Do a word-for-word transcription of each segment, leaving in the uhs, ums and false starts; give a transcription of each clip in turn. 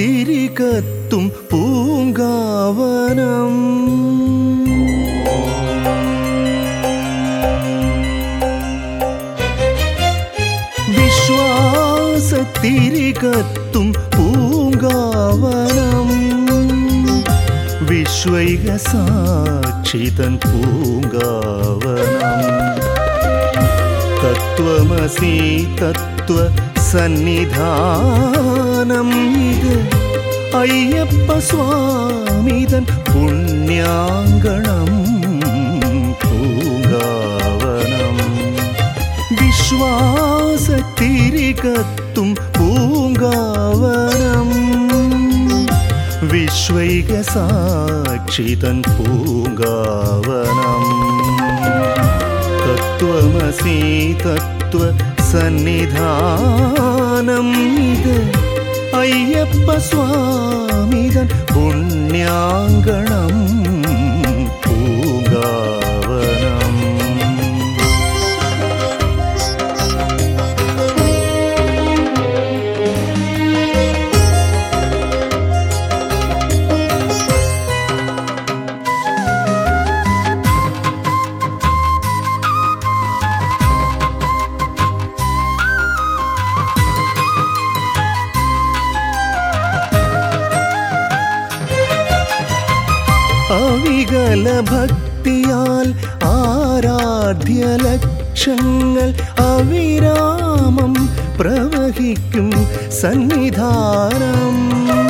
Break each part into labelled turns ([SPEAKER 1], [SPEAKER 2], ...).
[SPEAKER 1] തിരികത്തും പൂങ്കാവനം. വിശ്വാസത്തിരികത്തും പൂങ്കാവനം. വിശ്വൈക സാക്ഷിതൻ പൂങ്കാവനം. തത്വമസി തത്വ സന്നിധാനം ഇത് അയ്യപ്പ സ്വാമിതൻ പുണ്യാങ്കണം പൂങ്കാവനം. വിശ്വാസത്തിരികത്തും പൂങ്കാവനം. വിശ്വൈക സാക്ഷിതൻ പൂങ്കാവനം. തത്വമസി തത്വ സന്നിധാനം ഇത് അയ്യപ്പ സ്വാമിതൻ പുണ്യാങ്കണം പൂങ്കാവനം. അവികല ഭക്തിയാൽ ആരാധ്യ ലക്ഷങ്ങൾ അവിരാമം പ്രവഹിക്കും സന്നിധാനം.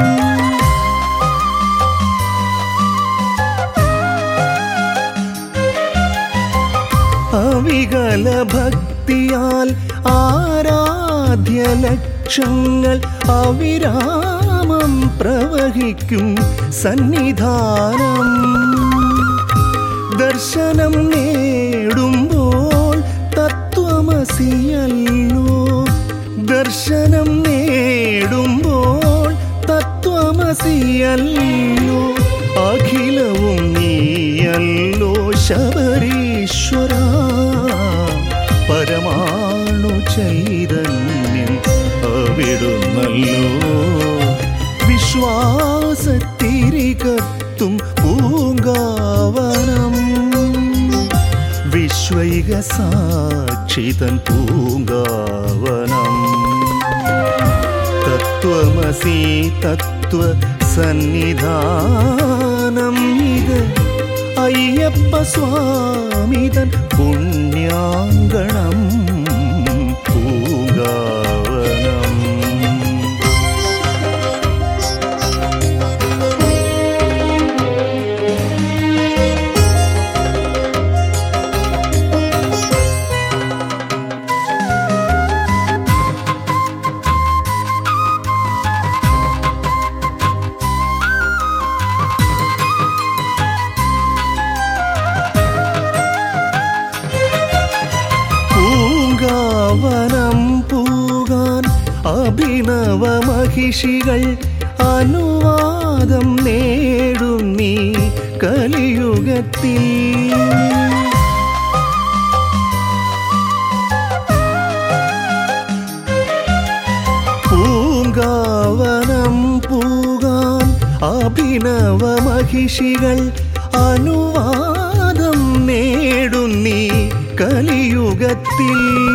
[SPEAKER 1] അവികല ഭക്തിയാൽ ആരാധ്യ ലക്ഷങ്ങൾ അവിരാമം പ്രവഹിക്കും സന്നിധാനം. ദർശനം നേടുമ്പോൾ തത്വമസിയല്ലോ. ദർശനം നേടുമ്പോൾ തത്വമസിയല്ലോ. അഖിലവും നീയല്ലോ ശബരീശ്വര. പരമാണു ചൈതന്യം അവിടുന്നല്ലോ. വിശ്വാസത്തിരികത്തും പൂങ്കാവനം. വിശ്വൈക സാക്ഷിതൻ പൂങ്കാവനം. തത്വമസി തത്വ സന്നിധാനം ഇത് അയ്യപ്പ സ്വാമിതൻ പുണ്യാങ്കണം പൂങ്കാവനം. പൂങ്കാവനം പൂകാൻ അഭിനവ മഹിഷികൾ അനുവാദം നേടും നീ കലിയുഗത്തിൽ. പൂങ്കാവനം പൂകാൻ അഭിനവ മഹിഷികൾ അനുവാദം നേടും നീ കലിയുഗത്തിൽ.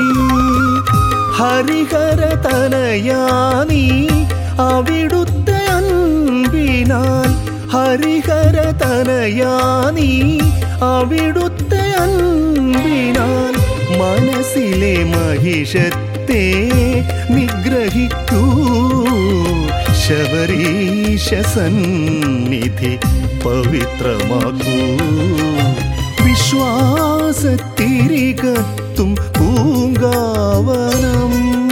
[SPEAKER 1] ഹരിഹര തനയാനീ അവിടുത്തെ അൻപിനാൽ. ഹരിഹര തനയാനീ അവിടുത്തെ അൻപിനാൽ. മനസ്സിലെ മഹിഷത്തെ നിഗ്രഹിക്കൂ. ശബരീശ സന്നിധി പവിത്രമാക്കൂ. വിശ്വാസത്തിരികത്തും പൂങ്കാവനം.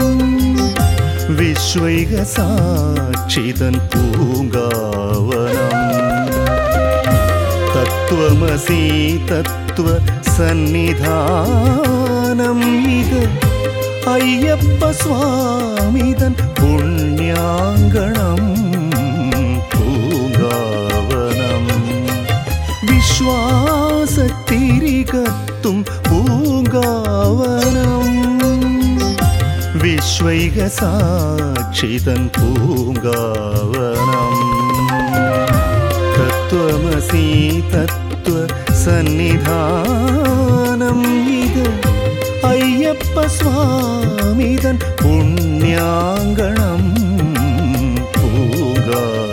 [SPEAKER 1] വിശ്വൈക സാക്ഷിതൻ പൂങ്കാവനം. തത്വമസി തത്വ സന്നിധാനം ഇത് അയ്യപ്പ സ്വാമിതൻ പുണ്യാങ്കണം പൂങ്കാവനം. വിശ്വാസത്തിരികത്തും പൂങ്കാവനം. വിശ്വ വിശ്വൈകസാക്ഷിതൻ പൂങ്കാവനം തത്വമസി തത്വ സന്നിധാനം ഇത് അയ്യപ്പ സ്വാമിതൻ പുണ്യാങ്കണം പൂങ്കാവനം.